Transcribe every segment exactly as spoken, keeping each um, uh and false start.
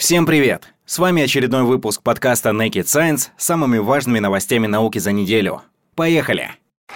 Всем привет! С вами очередной выпуск подкаста Naked Science с самыми важными новостями науки за неделю. Поехали!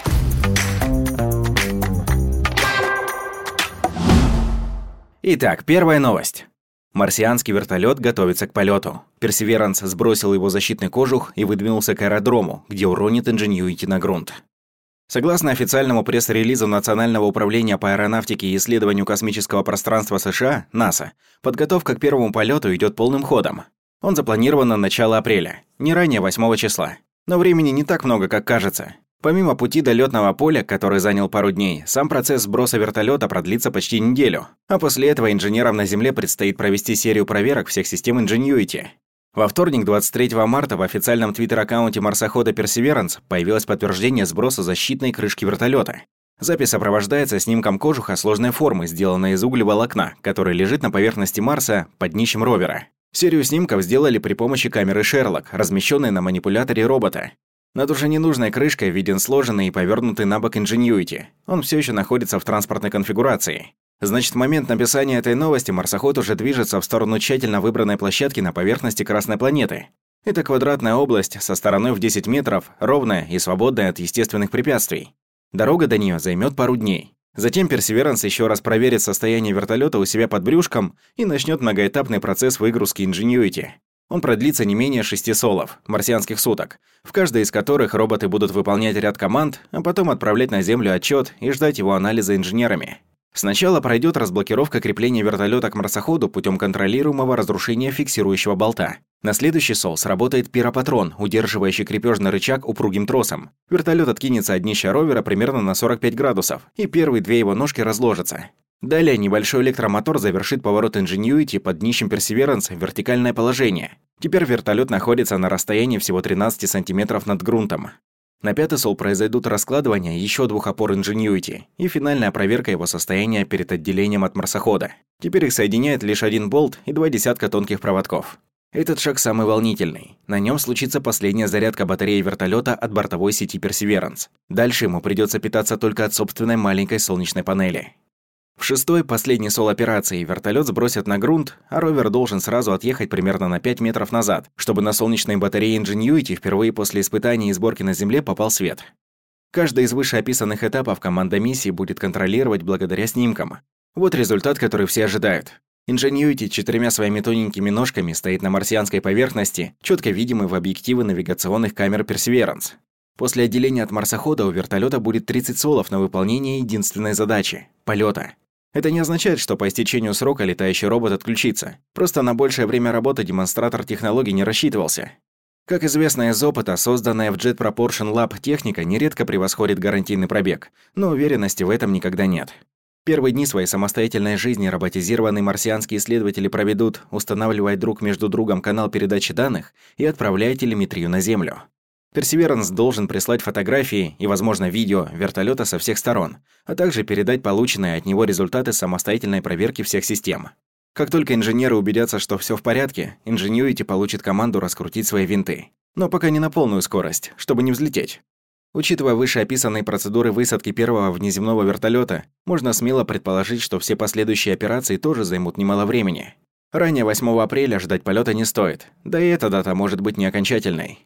Итак, первая новость. Марсианский вертолет готовится к полету. Perseverance сбросил его защитный кожух и выдвинулся к аэродрому, где уронит Ingenuity на грунт. Согласно официальному пресс-релизу Национального управления по аэронавтике и исследованию космического пространства США, НАСА, подготовка к первому полету идет полным ходом. Он запланирован на начало апреля, не ранее восьмого числа. Но времени не так много, как кажется. Помимо пути до лётного поля, который занял пару дней, сам процесс сброса вертолета продлится почти неделю, а после этого инженерам на Земле предстоит провести серию проверок всех систем Ingenuity. Во вторник, двадцать третьего марта, в официальном твиттер-аккаунте марсохода Perseverance появилось подтверждение сброса защитной крышки вертолета. Запись сопровождается снимком кожуха сложной формы, сделанной из углеволокна, который лежит на поверхности Марса под днищем ровера. Серию снимков сделали при помощи камеры Sherlock, размещенной на манипуляторе робота. Над уже ненужной крышкой виден сложенный и повернутый на бок Ingenuity. Он все еще находится в транспортной конфигурации. Значит, в момент написания этой новости марсоход уже движется в сторону тщательно выбранной площадки на поверхности Красной планеты. Это квадратная область со стороной в десять метров, ровная и свободная от естественных препятствий. Дорога до нее займет пару дней. Затем Perseverance еще раз проверит состояние вертолета у себя под брюшком и начнет многоэтапный процесс выгрузки Ingenuity. Он продлится не менее шести солов, марсианских суток, в каждой из которых роботы будут выполнять ряд команд, а потом отправлять на Землю отчет и ждать его анализа инженерами. Сначала пройдет разблокировка крепления вертолета к марсоходу путем контролируемого разрушения фиксирующего болта. На следующий сол сработает пиропатрон, удерживающий крепежный рычаг упругим тросом. Вертолет откинется от днища ровера примерно на сорок пять градусов, и первые две его ножки разложатся. Далее небольшой электромотор завершит поворот Ingenuity под днищем Perseverance в вертикальное положение. Теперь вертолет находится на расстоянии всего тринадцати сантиметров над грунтом. На пятый сол произойдут раскладывания еще двух опор Ingenuity и финальная проверка его состояния перед отделением от марсохода. Теперь их соединяет лишь один болт и два десятка тонких проводков. Этот шаг самый волнительный. На нем случится последняя зарядка батареи вертолета от бортовой сети Perseverance. Дальше ему придется питаться только от собственной маленькой солнечной панели. В шестой, последний сол операции, вертолет сбросят на грунт, а ровер должен сразу отъехать примерно на пять метров назад, чтобы на солнечной батарее Ingenuity впервые после испытаний и сборки на Земле попал свет. Каждый из вышеописанных этапов команда миссии будет контролировать благодаря снимкам. Вот результат, который все ожидают. Ingenuity четырьмя своими тоненькими ножками стоит на марсианской поверхности, четко видимый в объективы навигационных камер Perseverance. После отделения от марсохода у вертолета будет тридцать солов на выполнение единственной задачи – полета. Это не означает, что по истечению срока летающий робот отключится. Просто на большее время работы демонстратор технологий не рассчитывался. Как известно из опыта, созданная в Jet Propulsion Lab техника нередко превосходит гарантийный пробег, но уверенности в этом никогда нет. Первые дни своей самостоятельной жизни роботизированные марсианские исследователи проведут, устанавливая друг между другом канал передачи данных и отправляя телеметрию на Землю. Perseverance должен прислать фотографии и, возможно, видео вертолета со всех сторон, а также передать полученные от него результаты самостоятельной проверки всех систем. Как только инженеры убедятся, что все в порядке, Ingenuity получит команду раскрутить свои винты. Но пока не на полную скорость, чтобы не взлететь. Учитывая вышеописанные процедуры высадки первого внеземного вертолета, можно смело предположить, что все последующие операции тоже займут немало времени. Ранее восьмого апреля ждать полета не стоит, да и эта дата может быть не окончательной.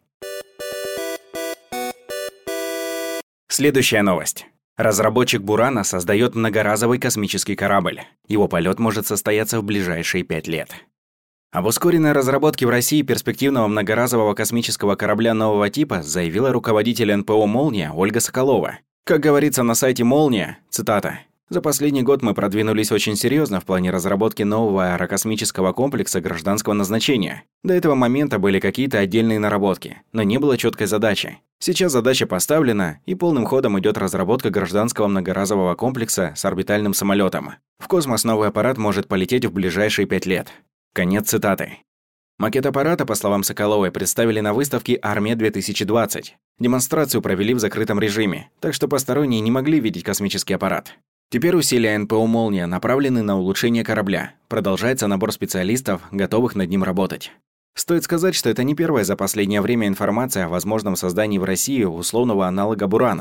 Следующая новость. Разработчик Бурана создает многоразовый космический корабль. Его полет может состояться в ближайшие пять лет. Об ускоренной разработке в России перспективного многоразового космического корабля нового типа заявила руководитель эн пэ о «Молния» Ольга Соколова. Как говорится на сайте «Молния», цитата, «За последний год мы продвинулись очень серьезно в плане разработки нового аэрокосмического комплекса гражданского назначения. До этого момента были какие-то отдельные наработки, но не было четкой задачи. Сейчас задача поставлена, и полным ходом идет разработка гражданского многоразового комплекса с орбитальным самолетом. В космос новый аппарат может полететь в ближайшие пять лет». Конец цитаты. Макет аппарата, по словам Соколовой, представили на выставке «Армия-две тысячи двадцать». Демонстрацию провели в закрытом режиме, так что посторонние не могли видеть космический аппарат. Теперь усилия эн пэ о «Молния» направлены на улучшение корабля. Продолжается набор специалистов, готовых над ним работать. Стоит сказать, что это не первая за последнее время информация о возможном создании в России условного аналога Бурана.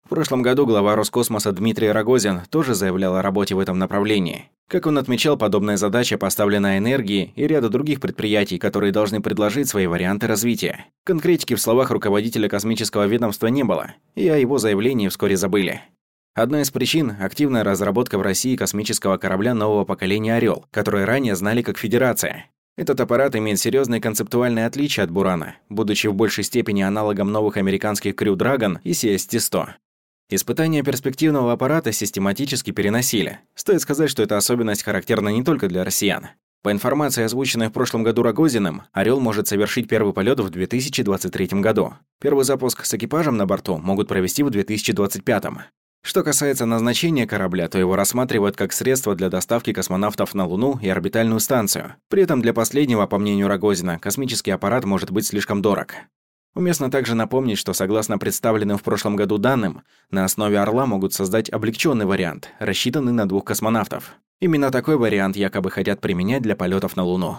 В прошлом году глава Роскосмоса Дмитрий Рогозин тоже заявлял о работе в этом направлении. Как он отмечал, подобная задача поставлена энергии и ряду других предприятий, которые должны предложить свои варианты развития. Конкретики в словах руководителя космического ведомства не было, и о его заявлении вскоре забыли. Одна из причин – активная разработка в России космического корабля нового поколения «Орел», который ранее знали как «Федерация». Этот аппарат имеет серьезные концептуальные отличия от «Бурана», будучи в большей степени аналогом новых американских Crew Dragon и си эс ти сто. Испытания перспективного аппарата систематически переносили. Стоит сказать, что эта особенность характерна не только для россиян. По информации, озвученной в прошлом году Рогозиным, «Орел» может совершить первый полет в две тысячи двадцать третьем году. Первый запуск с экипажем на борту могут провести в две тысячи двадцать пятом. Что касается назначения корабля, то его рассматривают как средство для доставки космонавтов на Луну и орбитальную станцию. При этом для последнего, по мнению Рогозина, космический аппарат может быть слишком дорог. Уместно также напомнить, что согласно представленным в прошлом году данным, на основе «Орла» могут создать облегченный вариант, рассчитанный на двух космонавтов. Именно такой вариант якобы хотят применять для полетов на Луну.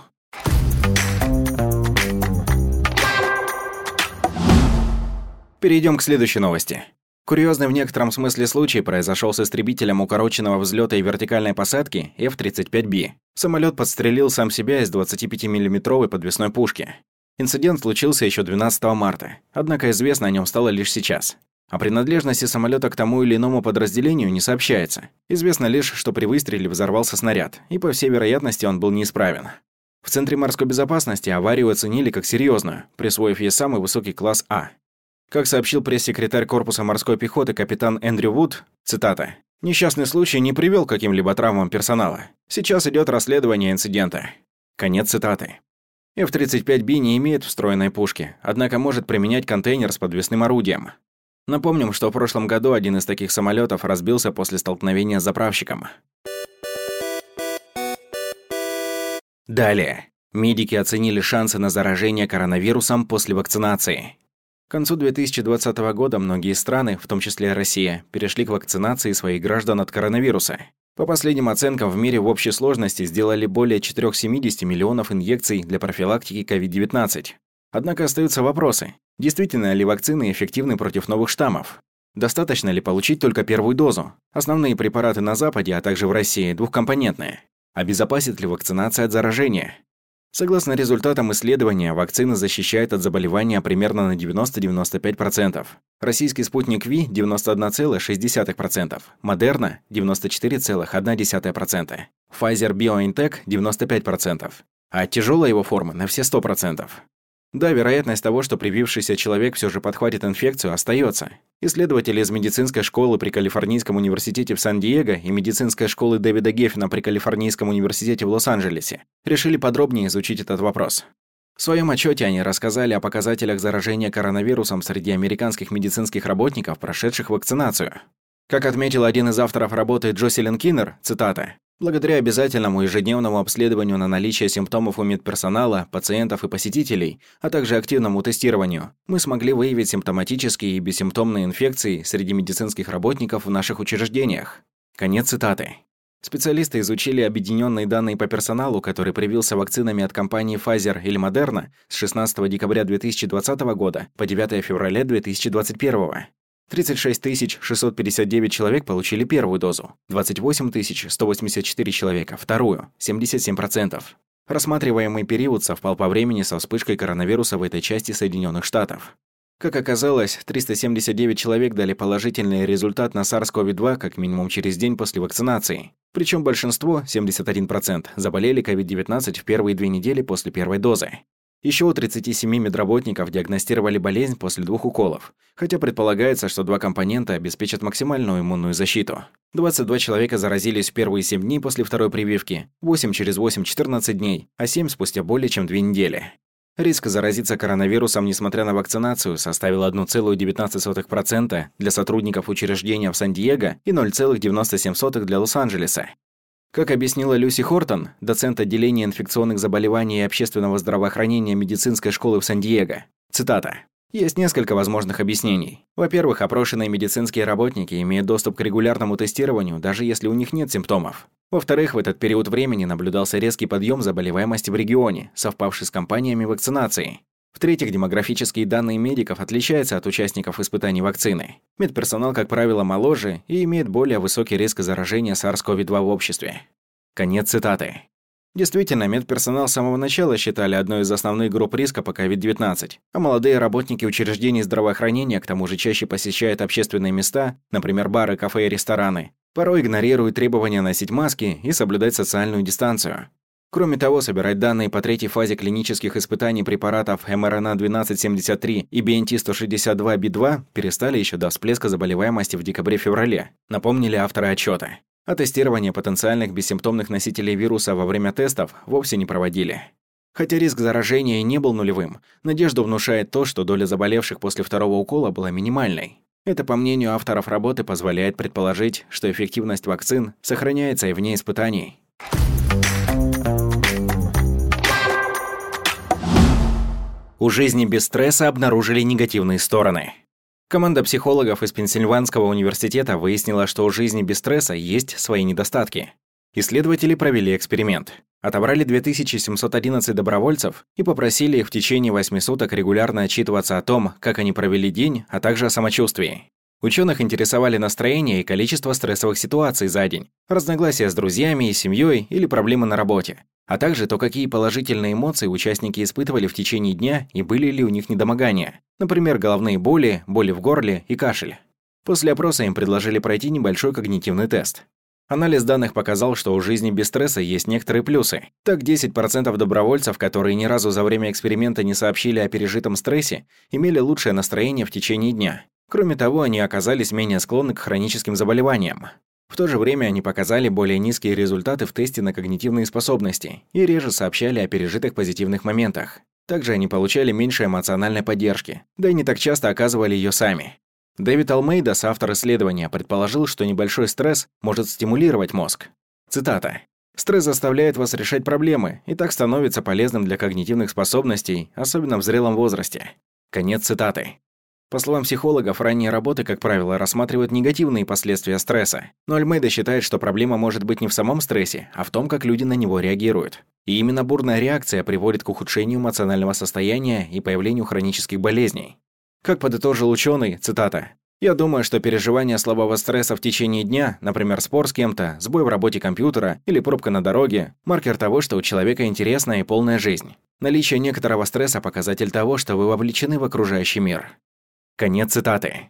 Перейдем к следующей новости. Курьезный в некотором смысле случай произошел с истребителем укороченного взлета и вертикальной посадки эф тридцать пять би. Самолет подстрелил сам себя из двадцатипятимиллиметровой подвесной пушки. Инцидент случился еще двенадцатого марта, однако известно о нем стало лишь сейчас. О принадлежности самолета к тому или иному подразделению не сообщается. Известно лишь, что при выстреле взорвался снаряд, и по всей вероятности он был неисправен. В Центре морской безопасности аварию оценили как серьезную, присвоив ей самый высокий класс А. Как сообщил пресс-секретарь Корпуса морской пехоты капитан Эндрю Вуд, цитата, «Несчастный случай не привел к каким-либо травмам персонала. Сейчас идет расследование инцидента». Конец цитаты. эф тридцать пять би не имеет встроенной пушки, однако может применять контейнер с подвесным орудием. Напомним, что в прошлом году один из таких самолетов разбился после столкновения с заправщиком. Далее. Медики оценили шансы на заражение коронавирусом после вакцинации. К концу две тысячи двадцатого года многие страны, в том числе Россия, перешли к вакцинации своих граждан от коронавируса. По последним оценкам, в мире в общей сложности сделали более четырёхсот семидесяти миллионов инъекций для профилактики ковид девятнадцать. Однако остаются вопросы. Действительно ли вакцины эффективны против новых штаммов? Достаточно ли получить только первую дозу? Основные препараты на Западе, а также в России, двухкомпонентные. Обезопасит ли вакцинация от заражения? Согласно результатам исследования, вакцина защищает от заболевания примерно на девяносто — девяносто пять процентов. Российский спутник Ви – девяносто один целых шесть десятых процента, Модерна – девяносто четыре целых одна десятая процента, Pfizer-BioNTech – девяносто пять процентов, а тяжелая его форма на все сто процентов. Да, вероятность того, что привившийся человек все же подхватит инфекцию, остается. Исследователи из медицинской школы при Калифорнийском университете в Сан-Диего и медицинской школы Дэвида Геффена при Калифорнийском университете в Лос-Анджелесе решили подробнее изучить этот вопрос. В своем отчете они рассказали о показателях заражения коронавирусом среди американских медицинских работников, прошедших вакцинацию. Как отметил один из авторов работы Джоселин Киннер, цитата, «Благодаря обязательному ежедневному обследованию на наличие симптомов у медперсонала, пациентов и посетителей, а также активному тестированию, мы смогли выявить симптоматические и бессимптомные инфекции среди медицинских работников в наших учреждениях». Конец цитаты. Специалисты изучили объединенные данные по персоналу, который привился вакцинами от компании Pfizer или Moderna с шестнадцатого декабря две тысячи двадцатого года по девятое февраля две тысячи двадцать первого. тридцать шесть тысяч шестьсот пятьдесят девять человек получили первую дозу, двадцать восемь тысяч сто восемьдесят четыре человека – вторую, семьдесят семь процентов. Рассматриваемый период совпал по времени со вспышкой коронавируса в этой части Соединенных Штатов. Как оказалось, триста семьдесят девять человек дали положительный результат на сарс ков два как минимум через день после вакцинации. Причем большинство, семьдесят один процент, заболели ковид девятнадцать в первые две недели после первой дозы. Еще у тридцати семи медработников диагностировали болезнь после двух уколов, хотя предполагается, что два компонента обеспечат максимальную иммунную защиту. двадцать два человека заразились в первые семь дней после второй прививки, восемь через восемь – четырнадцать дней, а семь спустя более чем две недели. Риск заразиться коронавирусом, несмотря на вакцинацию, составил одна целая девятнадцать сотых процента для сотрудников учреждения в Сан-Диего и ноль целых девяносто семь сотых для Лос-Анджелеса. Как объяснила Люси Хортон, доцент отделения инфекционных заболеваний и общественного здравоохранения медицинской школы в Сан-Диего, цитата, «Есть несколько возможных объяснений. Во-первых, опрошенные медицинские работники имеют доступ к регулярному тестированию, даже если у них нет симптомов. Во-вторых, в этот период времени наблюдался резкий подъем заболеваемости в регионе, совпавший с кампаниями вакцинации. В-третьих, демографические данные медиков отличаются от участников испытаний вакцины. Медперсонал, как правило, моложе и имеет более высокий риск заражения SARS-си о ви два в обществе. Конец цитаты. Действительно, медперсонал с самого начала считали одной из основных групп риска по ковид девятнадцать, а молодые работники учреждений здравоохранения к тому же чаще посещают общественные места, например, бары, кафе и рестораны, порой игнорируют требования носить маски и соблюдать социальную дистанцию. Кроме того, собирать данные по третьей фазе клинических испытаний препаратов эм эр эн а двенадцать семьдесят три и би эн ти сто шестьдесят два би два перестали еще до всплеска заболеваемости в декабре-феврале, напомнили авторы отчета. А тестирование потенциальных бессимптомных носителей вируса во время тестов вовсе не проводили. Хотя риск заражения и не был нулевым, надежду внушает то, что доля заболевших после второго укола была минимальной. Это, по мнению авторов работы, позволяет предположить, что эффективность вакцин сохраняется и вне испытаний. У жизни без стресса обнаружили негативные стороны. Команда психологов из Пенсильванского университета выяснила, что у жизни без стресса есть свои недостатки. Исследователи провели эксперимент. Отобрали две тысячи семьсот одиннадцать добровольцев и попросили их в течение восьми суток регулярно отчитываться о том, как они провели день, а также о самочувствии. Ученых интересовали настроение и количество стрессовых ситуаций за день, разногласия с друзьями и семьей или проблемы на работе, а также то, какие положительные эмоции участники испытывали в течение дня и были ли у них недомогания, например, головные боли, боли в горле и кашель. После опроса им предложили пройти небольшой когнитивный тест. Анализ данных показал, что у жизни без стресса есть некоторые плюсы. Так, десять процентов добровольцев, которые ни разу за время эксперимента не сообщили о пережитом стрессе, имели лучшее настроение в течение дня. Кроме того, они оказались менее склонны к хроническим заболеваниям. В то же время они показали более низкие результаты в тесте на когнитивные способности и реже сообщали о пережитых позитивных моментах. Также они получали меньше эмоциональной поддержки, да и не так часто оказывали ее сами. Дэвид Алмейдас, автор исследования, предположил, что небольшой стресс может стимулировать мозг. Цитата. «Стресс заставляет вас решать проблемы и так становится полезным для когнитивных способностей, особенно в зрелом возрасте». Конец цитаты. По словам психологов, ранние работы, как правило, рассматривают негативные последствия стресса, но Альмейда считает, что проблема может быть не в самом стрессе, а в том, как люди на него реагируют. И именно бурная реакция приводит к ухудшению эмоционального состояния и появлению хронических болезней. Как подытожил ученый, цитата, «Я думаю, что переживание слабого стресса в течение дня, например, спор с кем-то, сбой в работе компьютера или пробка на дороге, маркер того, что у человека интересная и полная жизнь. Наличие некоторого стресса – показатель того, что вы вовлечены в окружающий мир». Конец цитаты.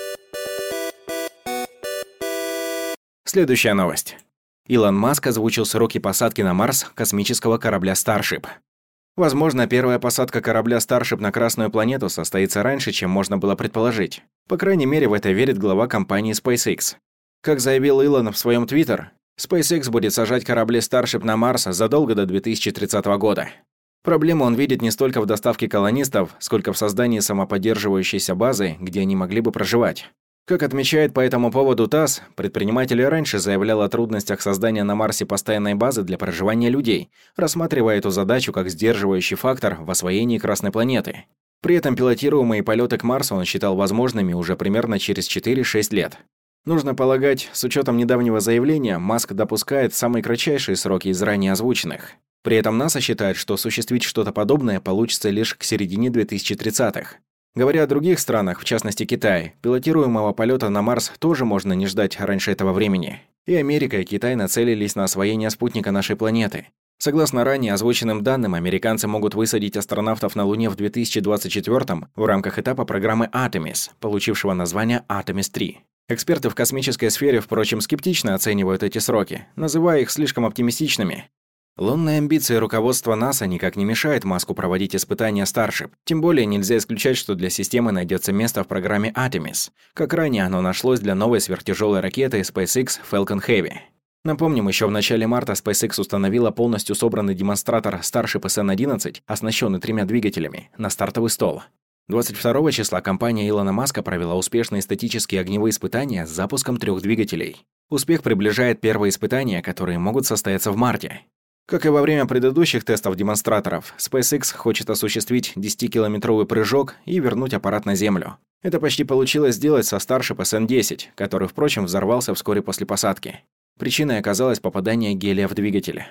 Следующая новость. Илон Маск озвучил сроки посадки на Марс космического корабля Starship. Возможно, первая посадка корабля Starship на Красную планету состоится раньше, чем можно было предположить. По крайней мере, в это верит глава компании SpaceX. Как заявил Илон в своем Твиттер, SpaceX будет сажать корабли Starship на Марс задолго до две тысячи тридцатого года. Проблему он видит не столько в доставке колонистов, сколько в создании самоподдерживающейся базы, где они могли бы проживать. Как отмечает по этому поводу ТАСС, предприниматель раньше заявлял о трудностях создания на Марсе постоянной базы для проживания людей, рассматривая эту задачу как сдерживающий фактор в освоении Красной планеты. При этом пилотируемые полеты к Марсу он считал возможными уже примерно через четыре-шесть лет. Нужно полагать, с учетом недавнего заявления, Маск допускает самые кратчайшие сроки из ранее озвученных. При этом НАСА считает, что осуществить что-то подобное получится лишь к середине две тысячи тридцатых. Говоря о других странах, в частности Китае, пилотируемого полета на Марс тоже можно не ждать раньше этого времени. И Америка, и Китай нацелились на освоение спутника нашей планеты. Согласно ранее озвученным данным, американцы могут высадить астронавтов на Луне в две тысячи двадцать четвёртом в рамках этапа программы Артемис, получившего название Артемис три. Эксперты в космической сфере, впрочем, скептично оценивают эти сроки, называя их слишком оптимистичными. Лунные амбиции руководства НАСА никак не мешают Маску проводить испытания Starship. Тем более нельзя исключать, что для системы найдется место в программе Артемис, как ранее оно нашлось для новой сверхтяжелой ракеты SpaceX Falcon Heavy. Напомним, еще в начале марта SpaceX установила полностью собранный демонстратор Starship эс эн одиннадцать, оснащенный тремя двигателями, на стартовый стол. двадцать второго числа компания Илона Маска провела успешные статические огневые испытания с запуском трех двигателей. Успех приближает первые испытания, которые могут состояться в марте. Как и во время предыдущих тестов демонстраторов, SpaceX хочет осуществить десятикилометровый прыжок и вернуть аппарат на Землю. Это почти получилось сделать со Starship эс эн десять, который, впрочем, взорвался вскоре после посадки. Причиной оказалось попадание гелия в двигатель.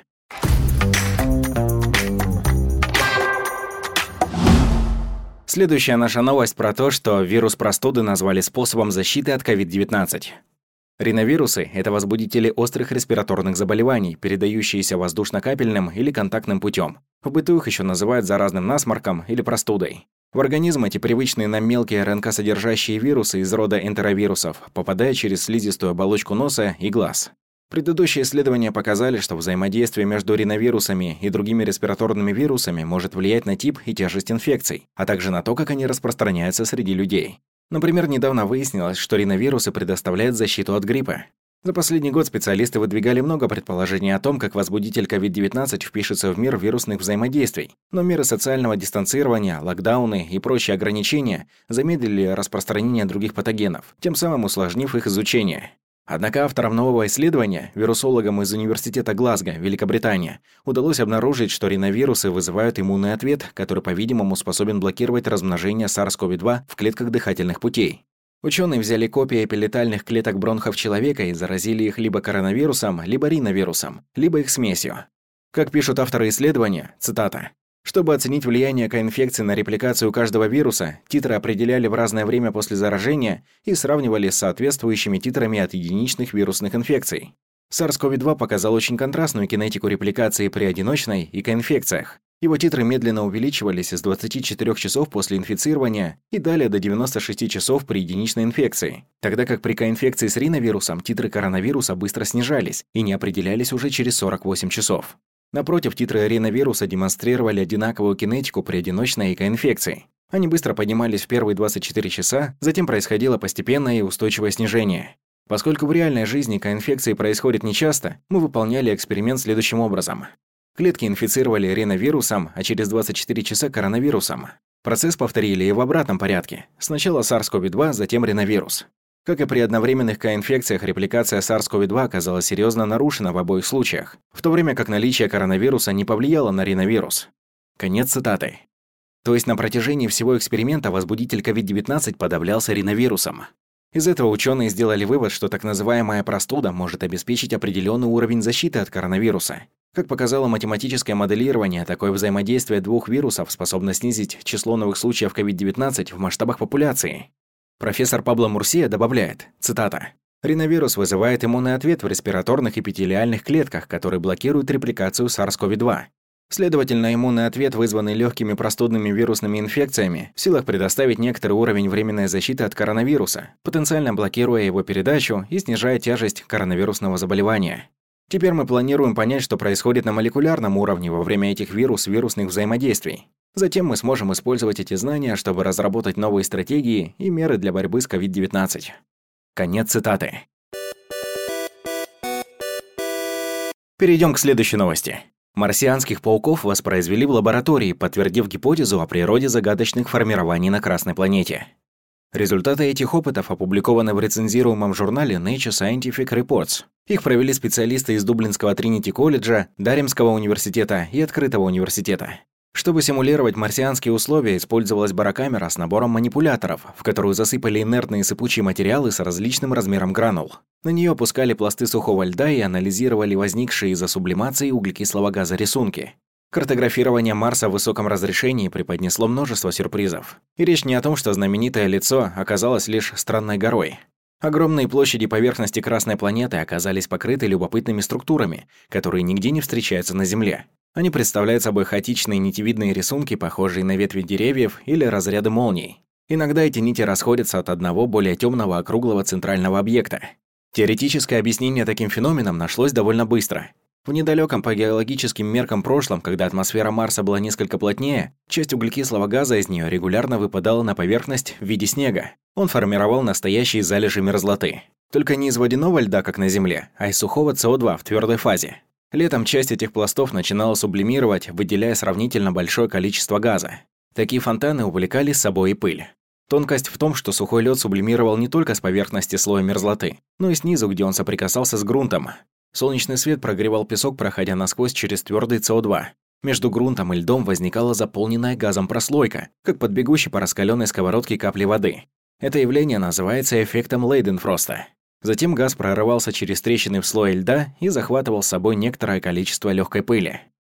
Следующая наша новость про то, что вирус простуды назвали способом защиты от ковид девятнадцать. Риновирусы – это возбудители острых респираторных заболеваний, передающиеся воздушно-капельным или контактным путем. В быту их еще называют заразным насморком или простудой. В организм эти привычные нам мелкие РНК-содержащие вирусы из рода энтеровирусов попадают через слизистую оболочку носа и глаз. Предыдущие исследования показали, что взаимодействие между риновирусами и другими респираторными вирусами может влиять на тип и тяжесть инфекций, а также на то, как они распространяются среди людей. Например, недавно выяснилось, что риновирусы предоставляют защиту от гриппа. За последний год специалисты выдвигали много предположений о том, как возбудитель ковид девятнадцать впишется в мир вирусных взаимодействий, но меры социального дистанцирования, локдауны и прочие ограничения замедлили распространение других патогенов, тем самым усложнив их изучение. Однако авторам нового исследования, вирусологам из Университета Глазго, Великобритания, удалось обнаружить, что риновирусы вызывают иммунный ответ, который, по-видимому, способен блокировать размножение сарс ков два в клетках дыхательных путей. Ученые взяли копии эпителиальных клеток бронхов человека и заразили их либо коронавирусом, либо риновирусом, либо их смесью. Как пишут авторы исследования, цитата, «Чтобы оценить влияние коинфекции на репликацию каждого вируса, титры определяли в разное время после заражения и сравнивали с соответствующими титрами от единичных вирусных инфекций. сарс ков два показал очень контрастную кинетику репликации при одиночной и коинфекциях. Его титры медленно увеличивались с двадцати четырёх часов после инфицирования и далее до девяноста шести часов при единичной инфекции, тогда как при коинфекции с риновирусом титры коронавируса быстро снижались и не определялись уже через сорок восемь часов. Напротив, титры риновируса демонстрировали одинаковую кинетику при одиночной и коинфекции. Они быстро поднимались в первые двадцать четыре часа, затем происходило постепенное и устойчивое снижение. Поскольку в реальной жизни коинфекции происходит нечасто, мы выполняли эксперимент следующим образом. Клетки инфицировали риновирусом, а через двадцать четыре часа коронавирусом. Процесс повторили и в обратном порядке. Сначала сарс ков два, затем риновирус. Как и при одновременных коинфекциях, репликация сарс ков два оказалась серьезно нарушена в обоих случаях, в то время как наличие коронавируса не повлияло на риновирус. Конец цитаты. То есть на протяжении всего эксперимента возбудитель ковид девятнадцать подавлялся риновирусом. Из этого ученые сделали вывод, что так называемая простуда может обеспечить определенный уровень защиты от коронавируса. Как показало математическое моделирование, такое взаимодействие двух вирусов способно снизить число новых случаев ковид девятнадцать в масштабах популяции. Профессор Пабло Мурсия добавляет, цитата, «Риновирус вызывает иммунный ответ в респираторных эпителиальных клетках, которые блокируют репликацию сарс ков два. Следовательно, иммунный ответ, вызванный легкими простудными вирусными инфекциями, в силах предоставить некоторый уровень временной защиты от коронавируса, потенциально блокируя его передачу и снижая тяжесть коронавирусного заболевания. Теперь мы планируем понять, что происходит на молекулярном уровне во время этих вирус-вирусных взаимодействий. Затем мы сможем использовать эти знания, чтобы разработать новые стратегии и меры для борьбы с ковид девятнадцать». Конец цитаты. Перейдем к следующей новости. Марсианских пауков воспроизвели в лаборатории, подтвердив гипотезу о природе загадочных формирований на Красной планете. Результаты этих опытов опубликованы в рецензируемом журнале Nature Scientific Reports. Их провели специалисты из Дублинского Тринити-колледжа, Даремского университета и Открытого университета. Чтобы симулировать марсианские условия, использовалась барокамера с набором манипуляторов, в которую засыпали инертные сыпучие материалы с различным размером гранул. На нее опускали пласты сухого льда и анализировали возникшие из-за сублимации углекислого газа рисунки. Картографирование Марса в высоком разрешении преподнесло множество сюрпризов. И речь не о том, что знаменитое лицо оказалось лишь странной горой. Огромные площади поверхности Красной планеты оказались покрыты любопытными структурами, которые нигде не встречаются на Земле. Они представляют собой хаотичные нитевидные рисунки, похожие на ветви деревьев или разряды молний. Иногда эти нити расходятся от одного более темного округлого центрального объекта. Теоретическое объяснение таким феноменам нашлось довольно быстро. В недалеком по геологическим меркам прошлом, когда атмосфера Марса была несколько плотнее, часть углекислого газа из нее регулярно выпадала на поверхность в виде снега. Он формировал настоящие залежи мерзлоты. Только не из водяного льда, как на Земле, а из сухого С О два в твердой фазе. Летом часть этих пластов начинала сублимировать, выделяя сравнительно большое количество газа. Такие фонтаны увлекали с собой и пыль. Тонкость в том, что сухой лед сублимировал не только с поверхности слоя мерзлоты, но и снизу, где он соприкасался с грунтом. Солнечный свет прогревал песок, проходя насквозь через твердый С О два. Между грунтом и льдом возникала заполненная газом прослойка, как под бегущей по раскаленной сковородке капли воды. Это явление называется эффектом Лейденфроста. Затем газ прорывался через трещины в слое льда и захватывал с собой некоторое количество легкой пыли.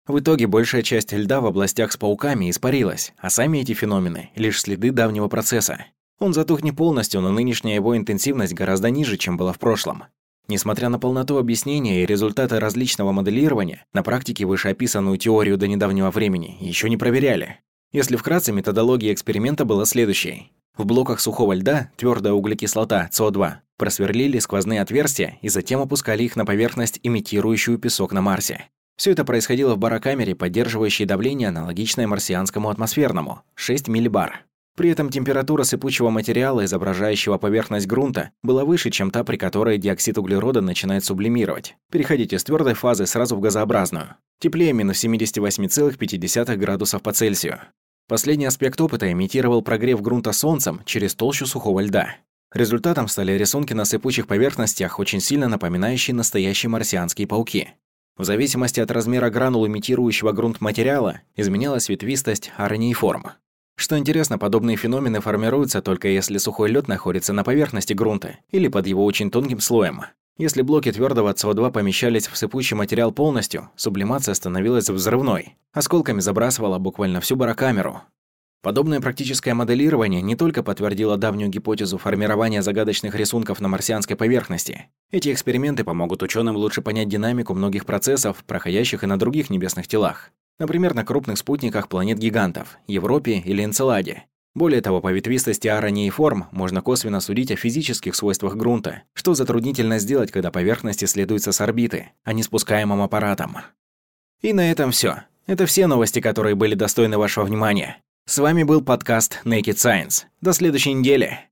В итоге большая часть льда в областях с пауками испарилась, а сами эти феномены – лишь следы давнего процесса. Он затух не полностью, но нынешняя его интенсивность гораздо ниже, чем была в прошлом. Несмотря на полноту объяснения и результаты различного моделирования, на практике вышеописанную теорию до недавнего времени еще не проверяли. Если вкратце, методология эксперимента была следующей. В блоках сухого льда твердая углекислота С О два просверлили сквозные отверстия и затем опускали их на поверхность, имитирующую песок на Марсе. Все это происходило в барокамере, поддерживающей давление, аналогичное марсианскому атмосферному – шесть миллибар. При этом температура сыпучего материала, изображающего поверхность грунта, была выше, чем та, при которой диоксид углерода начинает сублимировать, переходить из твердой фазы сразу в газообразную. Теплее минус семьдесят восемь целых пять десятых градусов по Цельсию. Последний аспект опыта имитировал прогрев грунта солнцем через толщу сухого льда. Результатом стали рисунки на сыпучих поверхностях, очень сильно напоминающие настоящие марсианские пауки. В зависимости от размера гранул имитирующего грунт материала, изменялась ветвистость аранейформ. Что интересно, подобные феномены формируются только если сухой лед находится на поверхности грунта или под его очень тонким слоем. Если блоки твердого С О два помещались в сыпучий материал полностью, сублимация становилась взрывной. Осколками забрасывала буквально всю барокамеру. Подобное практическое моделирование не только подтвердило давнюю гипотезу формирования загадочных рисунков на марсианской поверхности. Эти эксперименты помогут ученым лучше понять динамику многих процессов, проходящих и на других небесных телах. Например, на крупных спутниках планет-гигантов, Европе или Энцеладе. Более того, по ветвистости аранейформ можно косвенно судить о физических свойствах грунта, что затруднительно сделать, когда поверхность исследуется с орбиты, а не спускаемым аппаратом. И на этом все. Это все новости, которые были достойны вашего внимания. С вами был подкаст Naked Science. До следующей недели.